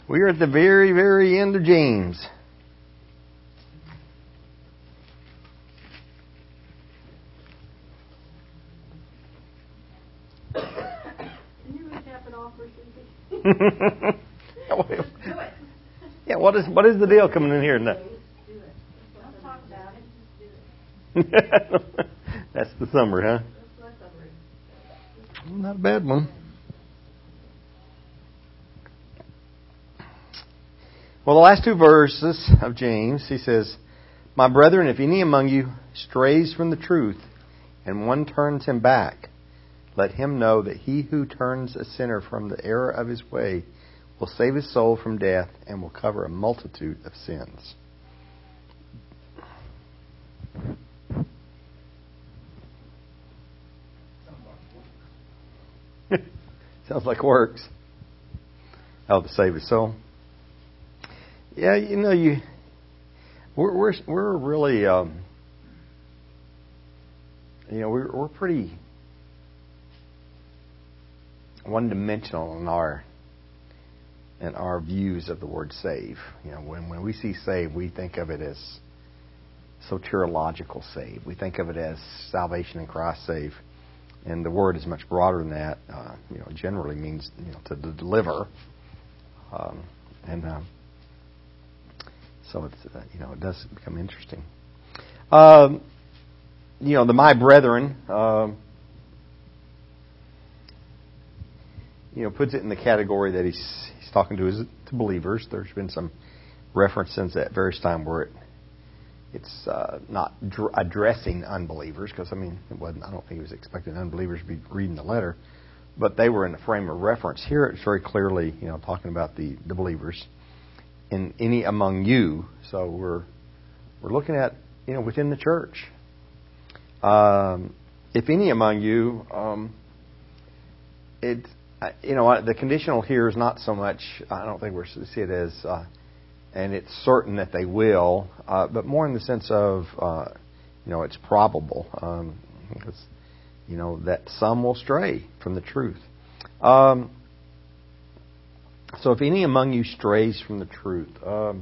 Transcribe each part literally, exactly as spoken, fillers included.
We're at the very, very end of James. Can you recap it all for Susie? Yeah, what is what is the deal coming in here? No. Don't talk about it, just do it. That's the summary, huh? That's my summary. Not a bad one. Well, the last two verses of James, he says, "My brethren, if any among you strays from the truth, and one turns him back, let him know that he who turns a sinner from the error of his way will save his soul from death and will cover a multitude of sins." Sounds like works. Oh, to save his soul. Yeah, you know, you we're we're we're really um, you know we're we're pretty one-dimensional in our in our views of the word save. You know, when when we see save, we think of it as soteriological save. We think of it as salvation in Christ save, and the word is much broader than that. Uh, you know, it generally means you know to deliver, um, and. Uh, So it's uh, you know it does become interesting. Um, you know the my brethren, um, you know puts it in the category that he's he's talking to his to believers. There's been some references at various times where it it's uh, not dr- addressing unbelievers because I mean it wasn't. I don't think he was expecting unbelievers to be reading the letter, but they were in the frame of reference. Here it's very clearly you know talking about the the believers. In any among you, so we're we're looking at you know within the church. Um, if any among you, um, it you know the conditional here is not so much. I don't think we're to see it as, uh, and it's certain that they will, uh, but more in the sense of uh, you know it's probable, um, because, you know that some will stray from the truth. Um, So if any among you strays from the truth, um,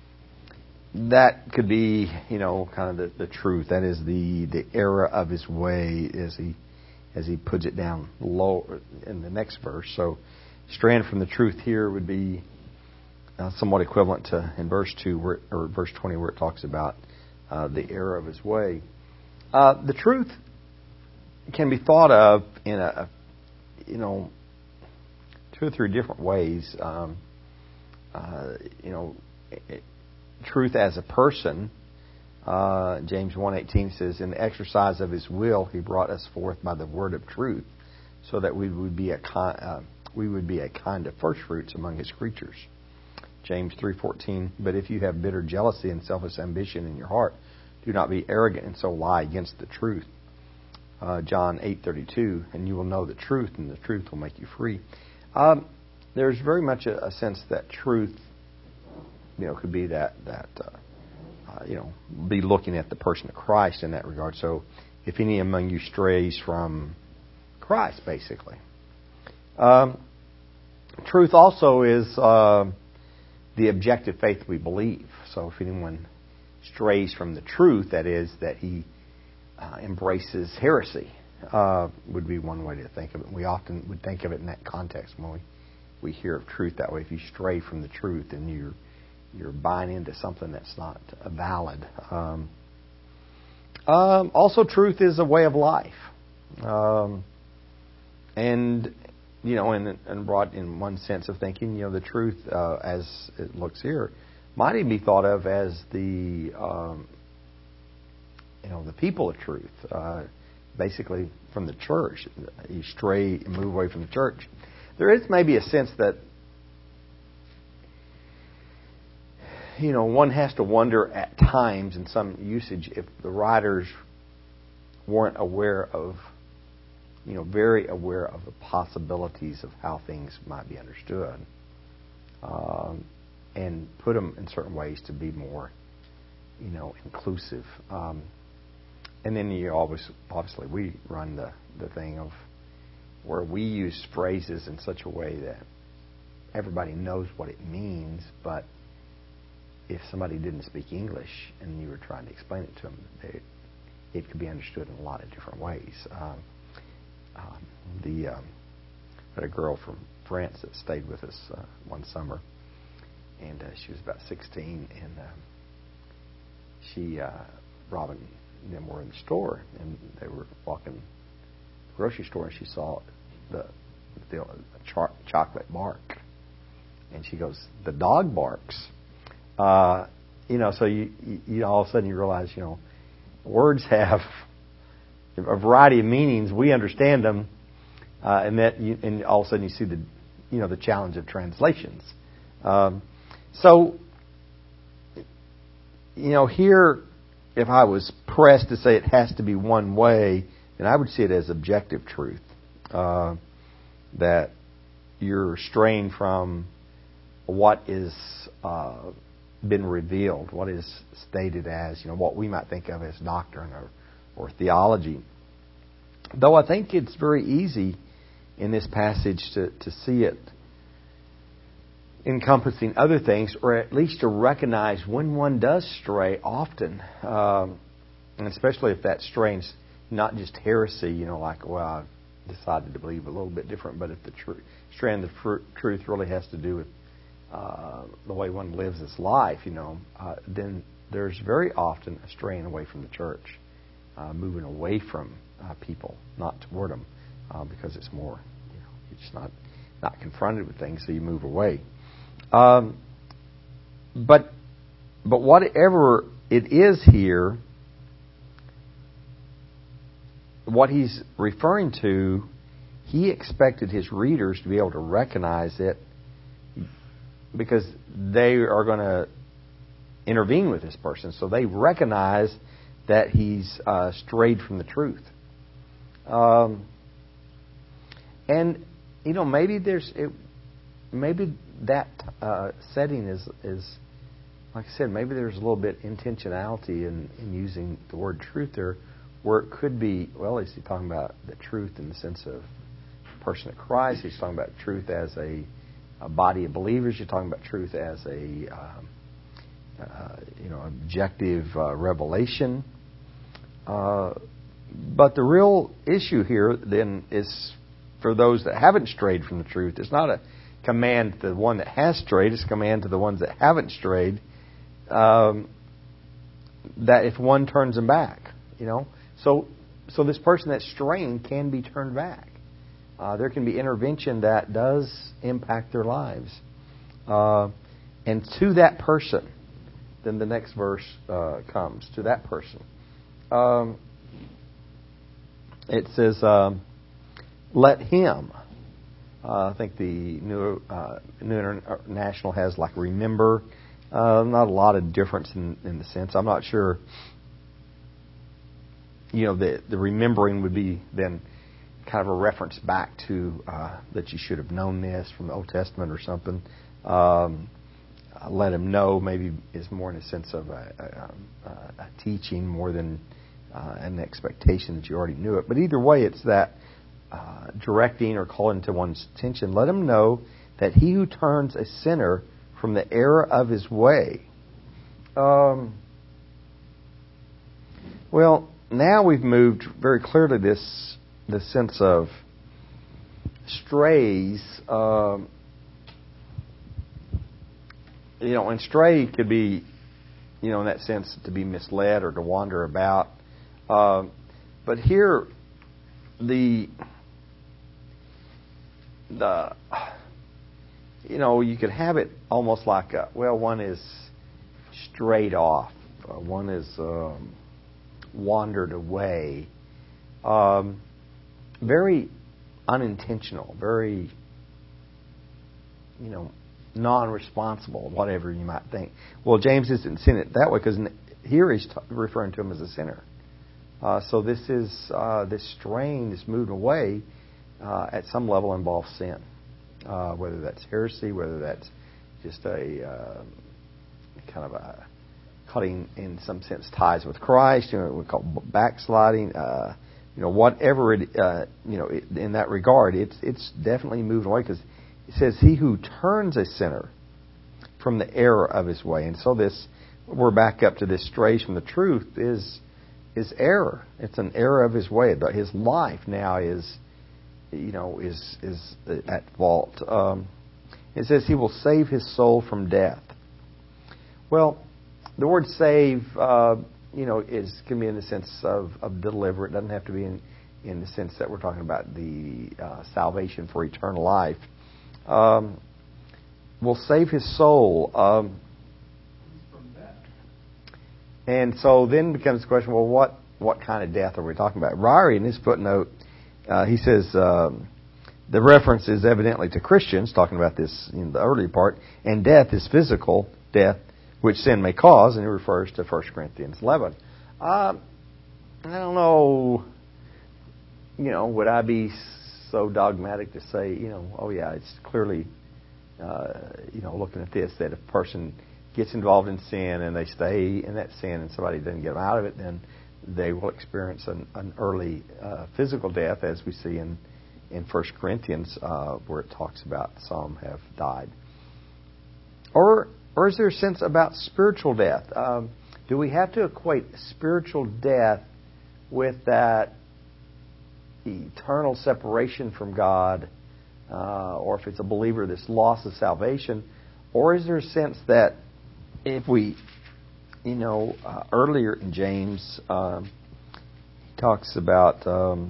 that could be, you know, kind of the, the truth. That is the, the error of his way, as he as he puts it down low in the next verse. So straying from the truth here would be uh, somewhat equivalent to in verse two where, or verse twenty where it talks about uh, the error of his way. Uh, the truth can be thought of in a, you know. two or three different ways. Um, uh, you know, it, truth as a person. Uh, James one eighteen says, "In the exercise of His will, He brought us forth by the word of truth, so that we would be a kind, uh, we would be a kind of first fruits among His creatures." James three fourteen, "But if you have bitter jealousy and selfish ambition in your heart, do not be arrogant and so lie against the truth." Uh, John eight thirty-two, "And you will know the truth, and the truth will make you free." Um, there's very much a, a sense that truth, you know, could be that that uh, uh, you know, be looking at the person of Christ in that regard. So, if any among you strays from Christ, basically, um, truth also is uh, the objective faith we believe. So, if anyone strays from the truth, that is that he uh, embraces heresy. Uh, would be one way to think of it. We often would think of it in that context when we, we hear of truth that way. If you stray from the truth and you're you're buying into something that's not valid. Um, um, also, truth is a way of life, um, and you know, and, and brought in one sense of thinking, you know, the truth uh, as it looks here might even be thought of as the um, you know the people of truth. Uh, Basically, from the church, you stray and move away from the church. There is maybe a sense that, you know, one has to wonder at times in some usage if the writers weren't aware of, you know, very aware of the possibilities of how things might be understood, um, and put them in certain ways to be more, you know, inclusive. Um, And then you always, obviously, we run the, the thing of where we use phrases in such a way that everybody knows what it means, but if somebody didn't speak English and you were trying to explain it to them, they, it could be understood in a lot of different ways. Um, um, the um, I had a girl from France that stayed with us uh, one summer, and uh, she was about sixteen, and um, she, uh, Robin and them were in the store, and they were walking the grocery store, and she saw the, the char- chocolate bark, and she goes, "The dog barks." Uh, you know, so you, you, you all of a sudden you realize, you know, words have a variety of meanings. We understand them, uh, and that, you, and all of a sudden you see the, you know, the challenge of translations. Um, so, you know, here, if I was pressed to say it has to be one way, then I would see it as objective truth, uh, that you're straying from what is uh, been revealed, what is stated as, you know, what we might think of as doctrine or, or theology. Though I think it's very easy in this passage to, to see it encompassing other things, or at least to recognize when one does stray often, um, and especially if that stray's not just heresy, you know, like, well, I've decided to believe a little bit different, but if the tr- strand of fr- truth really has to do with Uh, the way one lives his life, you know, uh, then there's very often a straying away from the church, uh, moving away from uh, people, not toward them, uh, because it's more, you know, you're just not not confronted with things, so you move away. Um, but but whatever it is here, what he's referring to, he expected his readers to be able to recognize it, because they are going to intervene with this person. So they recognize that he's uh, strayed from the truth. Um, and, you know, maybe there's, it, maybe that uh, setting is, is, like I said, maybe there's a little bit intentionality in, in using the word truth there, where it could be, well, is he talking about the truth in the sense of the person of Christ? He's talking about truth as a a body of believers. You're talking about truth as a um, uh, you know objective uh, revelation. Uh, but the real issue here then is for those that haven't strayed from the truth. It's not a command to the one that has strayed. It's a command to the ones that haven't strayed. Um, that if one turns them back, you know, so so this person that's straying can be turned back. Uh, there can be intervention that does impact their lives. Uh, and to that person, then the next verse uh, comes. To that person. Um, it says, um, let him. Uh, I think the New, uh, New International has like remember. Uh, not a lot of difference in, in the sense. I'm not sure. You know, the, the remembering would be then kind of a reference back to uh, that you should have known this from the Old Testament or something. Um, let him know maybe is more in a sense of a, a, a teaching more than uh, an expectation that you already knew it. But either way, it's that uh, directing or calling to one's attention. Let him know that he who turns a sinner from the error of his way. Um, well, now we've moved very clearly this the sense of strays. Um, you know, and stray could be, you know, in that sense, to be misled or to wander about. Um, but here, the the you know, you could have it almost like a, well, one is strayed off, uh, one is um, wandered away. Um, very unintentional, very, you know, non-responsible, whatever you might think. Well, James isn't seeing it that way because here he's t- referring to him as a sinner. Uh, so this is uh, this strain, this moving away, uh, at some level involves sin. Uh, whether that's heresy, whether that's just a uh, kind of a cutting, in some sense, ties with Christ, you know, we call backsliding. Uh, you know, whatever it, uh, you know, it, in that regard, it's it's definitely moved away because It says, he who turns a sinner from the error of his way. And so this, we're back up to this strays from the truth is is error. It's an error of his way. But his life now is, you know, is is at fault. Um, it says he will save his soul from death. Well, the word save, uh, you know, is can be in the sense of, of deliver. It doesn't have to be in, in the sense that we're talking about the uh, salvation for eternal life. Um, will save his soul. Um, and so then becomes the question, well, what, what kind of death are we talking about? Ryrie, in his footnote, uh, he says um, the reference is evidently to Christians, talking about this in the early part, and death is physical death, which sin may cause, and he refers to First Corinthians eleven. Um, I don't know, you know, would I be so dogmatic to say, you know, oh yeah, it's clearly, uh, you know, looking at this, that if a person gets involved in sin and they stay in that sin and somebody doesn't get them out of it, then they will experience an, an early uh, physical death, as we see in, in First Corinthians, uh, where it talks about some have died. Or or is there a sense about spiritual death? Um, do we have to equate spiritual death with that eternal separation from God, uh, or if it's a believer, this loss of salvation? Or is there a sense that if we, you know, uh, earlier in James, um, he talks about, um,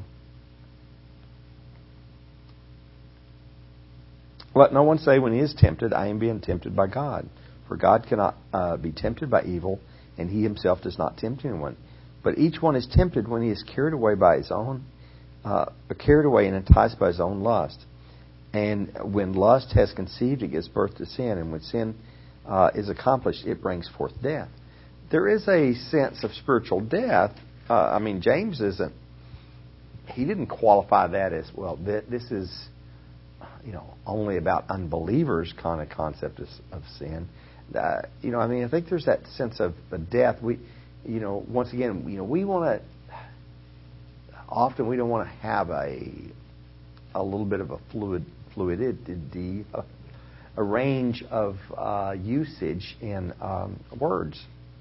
let no one say when he is tempted, I am being tempted by God. For God cannot uh, be tempted by evil, and he himself does not tempt anyone. But each one is tempted when he is carried away by his own, uh, carried away and enticed by his own lust. And when lust has conceived, it gives birth to sin. And when sin uh, is accomplished, it brings forth death. There is a sense of spiritual death. Uh, I mean, James isn't, he didn't qualify that as, well, th- this is, you know, only about unbelievers kind of concept of, of sin. Uh, you know, I mean, I think there's that sense of death. We, you know, once again, you know, we want to, often we don't want to have a, a little bit of a fluid, fluidity, a, a range of uh, usage in um, words.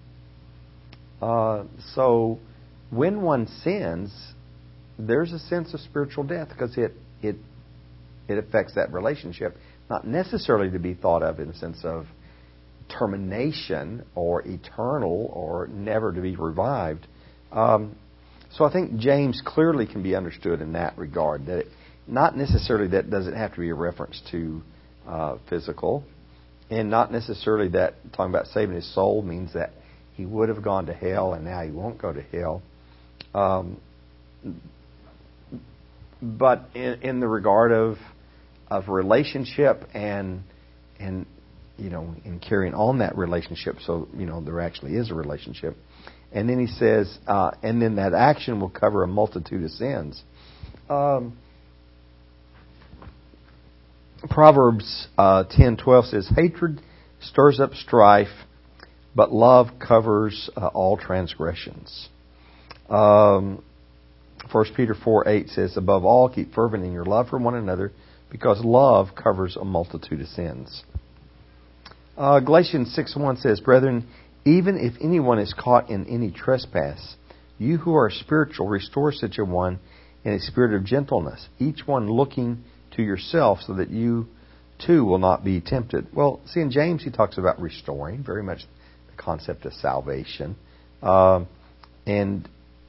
Uh, so when one sins, there's a sense of spiritual death because it it it affects that relationship, not necessarily to be thought of in the sense of termination or eternal or never to be revived. Um, so I think James clearly can be understood in that regard. That it, not necessarily that does it have to be a reference to uh, physical, and not necessarily that talking about saving his soul means that he would have gone to hell and now he won't go to hell. Um, but in, in the regard of of relationship and and you know in carrying on that relationship, so you know there actually is a relationship. And then he says, uh, and then that action will cover a multitude of sins. Um, Proverbs uh, ten twelve says, hatred stirs up strife, but love covers uh, all transgressions. Um, First Peter four eight says, above all, keep fervent in your love for one another, because love covers a multitude of sins. Uh, Galatians six one says, brethren, even if anyone is caught in any trespass, you who are spiritual, restore such a one in a spirit of gentleness, each one looking to yourself so that you too will not be tempted. Well, see, in James he talks about restoring, very much the concept of salvation. Um, and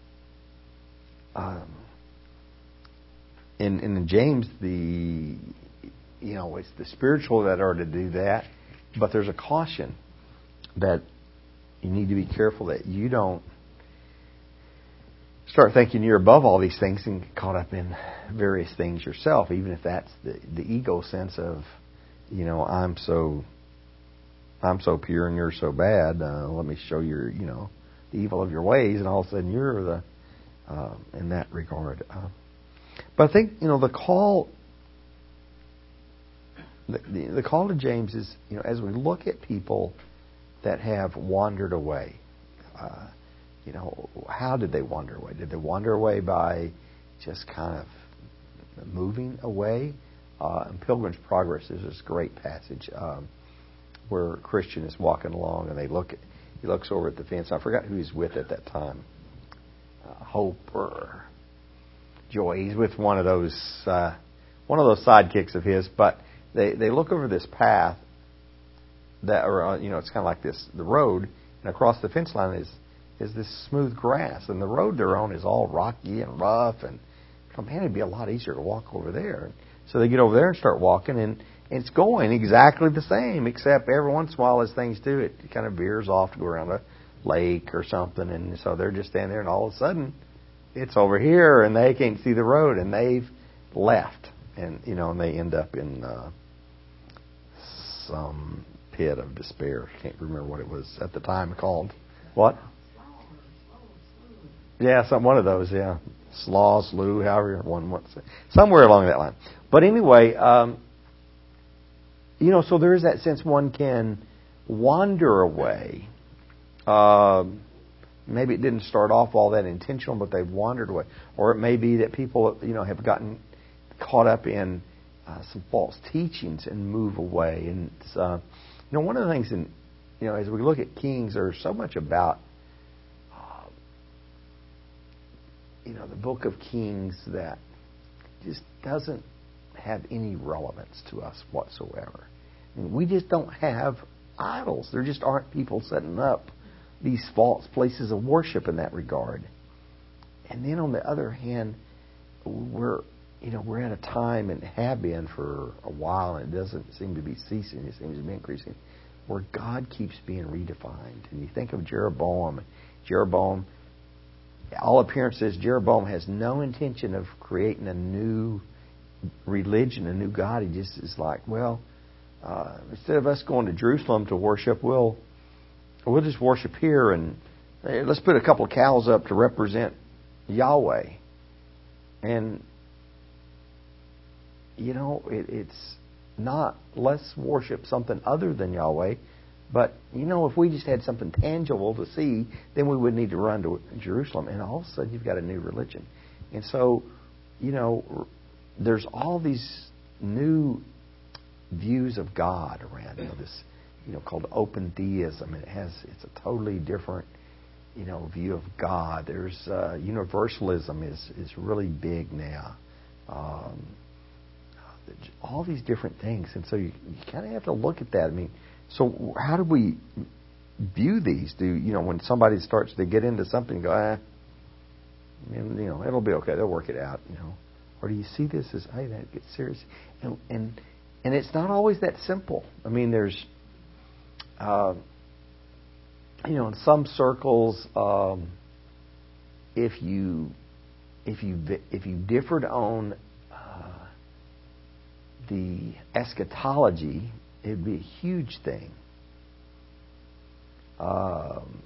um, in, in James, the you know it's the spiritual that are to do that, but there's a caution that you need to be careful that you don't start thinking you're above all these things and get caught up in various things yourself, even if that's the, the ego sense of, you know, I'm so I'm so pure and you're so bad. Uh, let me show you, you know, the evil of your ways, and all of a sudden you're the uh, in that regard. Uh, but I think you know the call. The, the, the call to James is, you know, as we look at people that have wandered away, uh, you know, how did they wander away? Did they wander away by just kind of moving away? Uh, and Pilgrim's Progress is this great passage um, where a Christian is walking along and they look at, he looks over at the fence. I forgot who he's with at that time. Uh, Hope or Joy. He's with one of those uh, one of those sidekicks of his. But they, they look over this path that, or uh, you know, it's kind of like this the road, and across the fence line is is this smooth grass, and the road they're on is all rocky and rough, and oh man, it'd be a lot easier to walk over there. So they get over there and start walking, and, and it's going exactly the same, except every once in a while, as things do, it kind of veers off to go around a lake or something, and so they're just standing there, and all of a sudden, it's over here, and they can't see the road, and they've left, and you know, and they end up in uh, some pit of despair. I can't remember what it was at the time called. What? Yeah, some one of those. Yeah, Slough, Slough, however one wants to say, somewhere along that line. But anyway, um, you know, so there is that sense one can wander away. Um, maybe it didn't start off all that intentional, but they've wandered away. Or it may be that people, you know, have gotten caught up in uh, some false teachings and move away. And it's, uh, you know, one of the things, in, you know, as we look at Kings, there's so much about, uh, you know, the book of Kings that just doesn't have any relevance to us whatsoever. I mean, we just don't have idols. There just aren't people setting up these false places of worship in that regard. And then on the other hand, we're you know we're at a time, and have been for a while, and it doesn't seem to be ceasing. It seems to be increasing, where God keeps being redefined. And you think of Jeroboam. Jeroboam, all appearances, Jeroboam has no intention of creating a new religion, a new God. He just is like, well, uh, instead of us going to Jerusalem to worship, we'll we'll just worship here, and hey, let's put a couple of cows up to represent Yahweh. And you know, it, it's not let's worship something other than Yahweh, but you know, if we just had something tangible to see, then we wouldn't need to run to Jerusalem. And all of a sudden, you've got a new religion. And so, you know, there's all these new views of God around. You know, this, you know, called open theism. It has it's a totally different, you know, view of God. There's uh, universalism is is really big now. Um, all these different things, and so you, you kind of have to look at that. I mean, so how do we view these? Do you know when somebody starts to get into something, go, ah, and, you know, it'll be okay. They'll work it out. You know, or do you see this as, hey, that gets serious? And and and it's not always that simple. I mean, there's, uh, you know, in some circles, um, if you if you if you differed on the eschatology, it would be a huge thing. Um,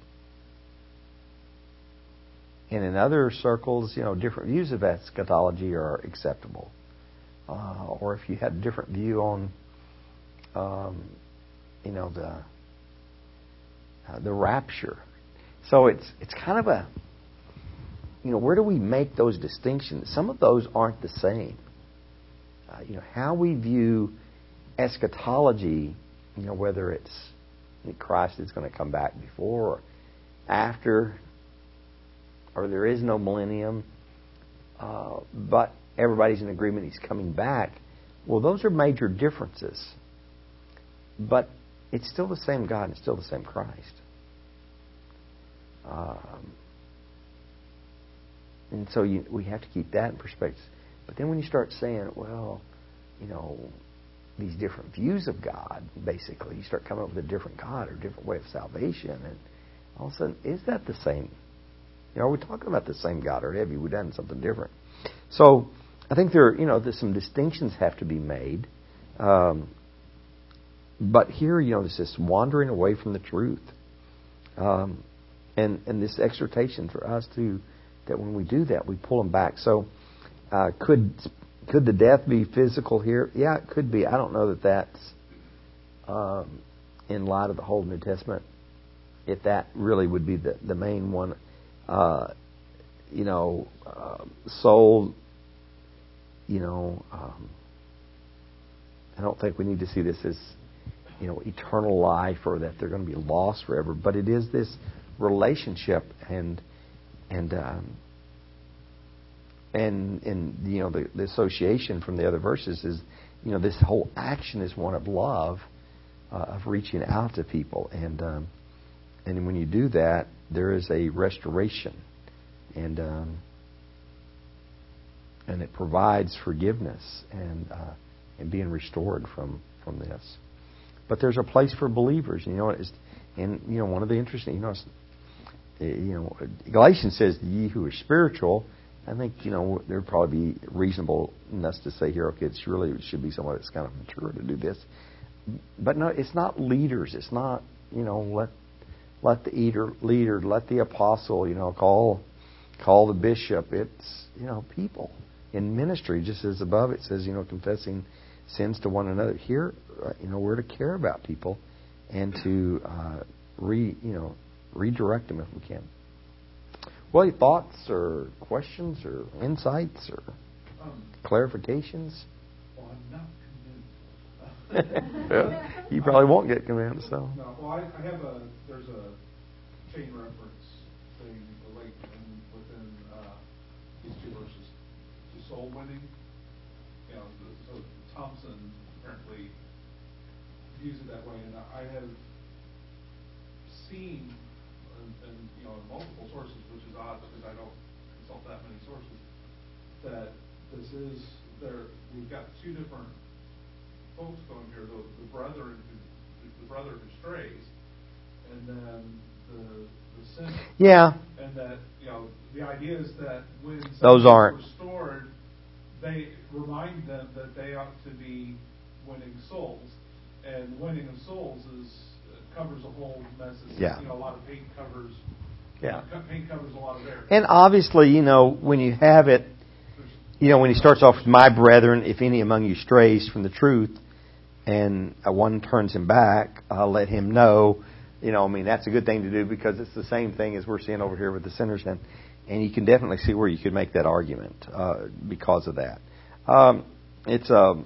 and in other circles, you know, different views of eschatology are acceptable. Uh, or if you had a different view on, um, you know, the uh, the rapture. So it's it's kind of a, you know, where do we make those distinctions? Some of those aren't the same. Uh, you know, how we view eschatology, you know, whether it's Christ is going to come back before or after, or there is no millennium, uh, but everybody's in agreement he's coming back. Well, those are major differences. But it's still the same God and it's still the same Christ. Um, and so you, we have to keep that in perspective. But then when you start saying, well, you know, these different views of God, basically, you start coming up with a different God or a different way of salvation, and all of a sudden, is that the same? You know, are we talking about the same God, or have we done something different? So, I think there, you know, there's some distinctions have to be made. Um, but here, you know, there's this wandering away from the truth, um, and and this exhortation for us to that when we do that, we pull them back. So. Uh, could could the death be physical here? Yeah, it could be. I don't know that that's um, in light of the whole New Testament. If that really would be the, the main one, uh, you know, uh, soul, you know, um, I don't think we need to see this as, you know, eternal life or that they're going to be lost forever. But it is this relationship, and and um, and and you know the, the association from the other verses is, you know, this whole action is one of love, uh, of reaching out to people, and um, and when you do that, there is a restoration, and um, and it provides forgiveness and uh, and being restored from, from this. But there's a place for believers, you know. It's, and you know, one of the interesting, you know, it's, you know, Galatians says, "Ye who are spiritual." I think, you know, there'd probably be reasonableness to say here, okay, it's really it should be someone that's kind of mature to do this. But no, it's not leaders. It's not, you know, let let the eater, leader, let the apostle, you know, call call the bishop. It's, you know, people in ministry, just as above it says, you know, confessing sins to one another. Here, uh, you know, we're to care about people and to uh, re, you know, redirect them if we can. Well, any thoughts or questions or insights or um, clarifications? Well, I'm not convinced. Yeah, you probably won't get convinced, so. No, well, I, I have a, there's a chain reference thing like in, within uh, these two verses to soul winning. You know, so Thompson apparently views it that way, and I have seen, and, and you know, multiple sources, which is odd because I don't consult that many sources, that this is there. We've got two different folks going here: the, the brother who, the brother who strays, and then the the sinner. Yeah. And that, you know, the idea is that when those aren't restored, they remind them that they ought to be winning souls, and winning of souls is covers a whole mess. Yeah. You know, a lot of paint covers. Yeah. You know, paint covers a lot of areas. And obviously, you know, when you have it, you know, when he starts off with, "My brethren, if any among you strays from the truth," and one turns him back, I'll let him know. You know, I mean, that's a good thing to do because it's the same thing as we're seeing over here with the sinners. And, and you can definitely see where you could make that argument uh, because of that. Um, it's um,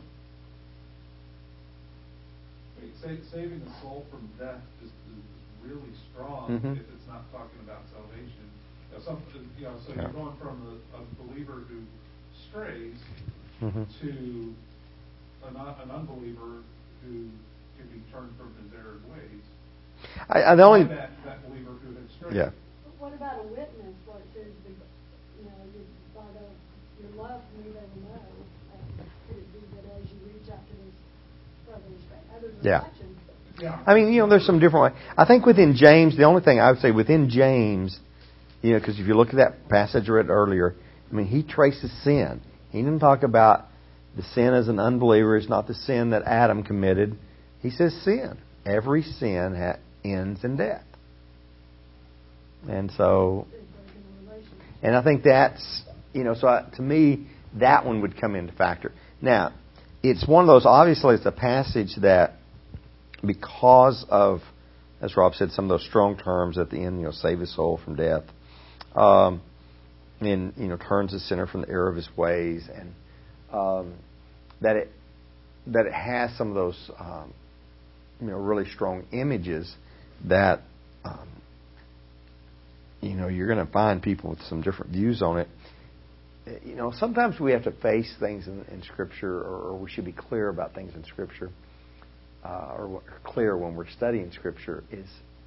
saving a soul from death is, is really strong mm-hmm. if it's not talking about salvation. You know, some, you know, so yeah. you're going from a, a believer who strays mm-hmm. to an, an unbeliever who can be turned from his error ways. I, I the only that, that believer who had strayed. Yeah. But what about a witness? What says, you know, you, by the, your love for me, they will know. Uh, could it be that as you reach out to this brother and straight, others yeah. reflections? Yeah. I mean, you know, there's some different ways. I think within James, the only thing I would say within James, you know, because if you look at that passage I read earlier, I mean, he traces sin. He didn't talk about the sin as an unbeliever is not the sin that Adam committed. He says sin. Every sin ha- ends in death. And so, and I think that's, you know, so I, to me, that one would come into factor. Now, it's one of those, obviously it's a passage that, because of, as Rob said, some of those strong terms at the end, you know, save his soul from death, um, and, you know, turns the sinner from the error of his ways, and um, that it that it has some of those, um, you know, really strong images that, um, you know, you're going to find people with some different views on it. You know, sometimes we have to face things in, in Scripture, or, or we should be clear about things in Scripture, uh, or, or clear when we're studying Scripture, is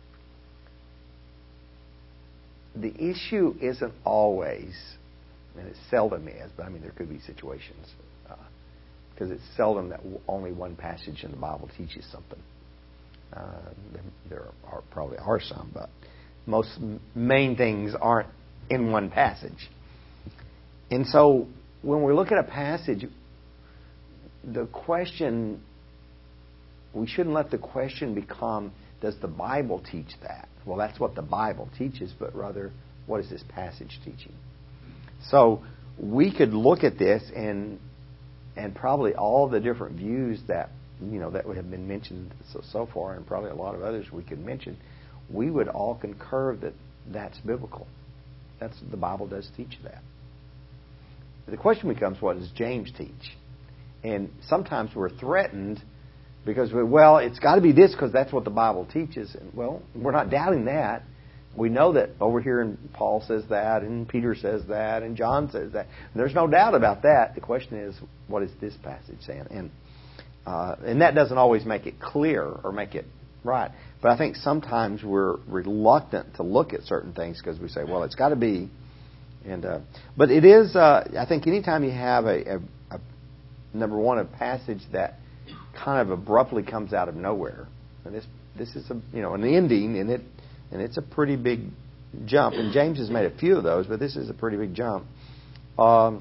the issue isn't always, and it seldom is, but I mean there could be situations, because uh, it's seldom that only one passage in the Bible teaches something. Uh, there, there are probably are some, but most main things aren't in one passage. And so when we look at a passage, the question, we shouldn't let the question become, does the Bible teach that? Well, that's what the Bible teaches, but rather, what is this passage teaching? So we could look at this and and probably all the different views that, you know, that have been mentioned so, so far, and probably a lot of others we could mention, we would all concur that that's biblical. That's the Bible does teach that. The question becomes, what does James teach? And sometimes we're threatened because, we, well, it's got to be this because that's what the Bible teaches. And, well, we're not doubting that. We know that over here, and Paul says that, and Peter says that, and John says that. And there's no doubt about that. The question is, what is this passage saying? And uh, and that doesn't always make it clear or make it right. But I think sometimes we're reluctant to look at certain things because we say, well, it's got to be. And uh, but it is. Uh, I think anytime you have a, a, a number one, a passage that kind of abruptly comes out of nowhere, and this this is a you know an ending, and it and it's a pretty big jump. And James has made a few of those, but this is a pretty big jump. Um,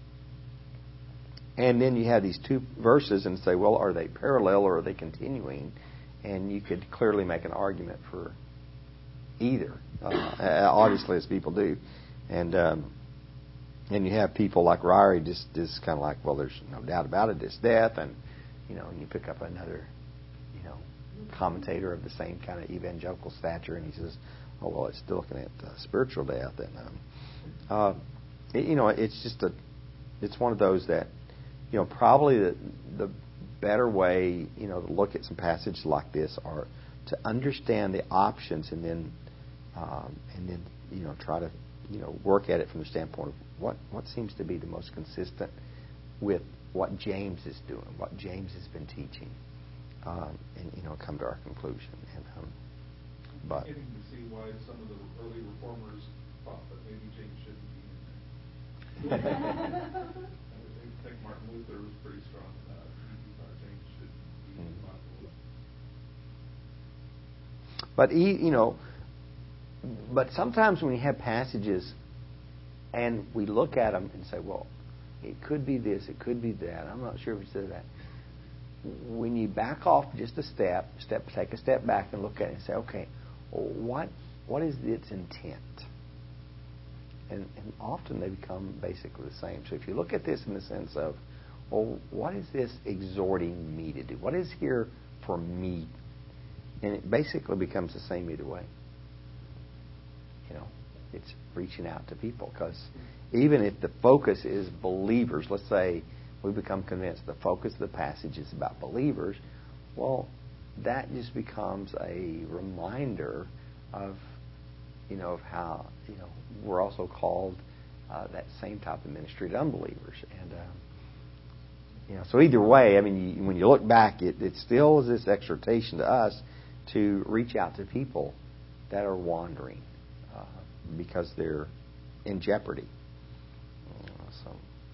and then you have these two verses and say, well, are they parallel or are they continuing? And you could clearly make an argument for either, uh, obviously, as people do. And um, and you have people like Ryrie just just kind of like, well, there's no doubt about it, it's death, and you know, and you pick up another, you know, commentator of the same kind of evangelical stature, and he says, oh well, it's still looking at uh, spiritual death, and um, uh, it, you know, it's just a, it's one of those that, you know, probably the the better way, you know, to look at some passages like this are to understand the options, and then um, and then you know try to you know work at it from the standpoint of what what seems to be the most consistent with what James is doing, what James has been teaching, um, and you know come to our conclusion. And um, but beginning to see why some of the early reformers thought that maybe James shouldn't be in there. I think Martin Luther was pretty strong in that. He thought James should be in the Bible. But he, you know, but sometimes when you have passages and we look at them and say, well, it could be this, it could be that. I'm not sure if he said that. When you back off just a step, step, take a step back and look at it and say, okay, what what is its intent? And, and often they become basically the same. So if you look at this in the sense of, well, what is this exhorting me to do? What is here for me? And it basically becomes the same either way. You know, it's reaching out to people, because even if the focus is believers, let's say we become convinced the focus of the passage is about believers, well, that just becomes a reminder of, you know, of how, you know, we're also called uh, that same type of ministry to unbelievers. And, um, you know, so either way, I mean, you, when you look back, it, it still is this exhortation to us to reach out to people that are wandering uh, because they're in jeopardy.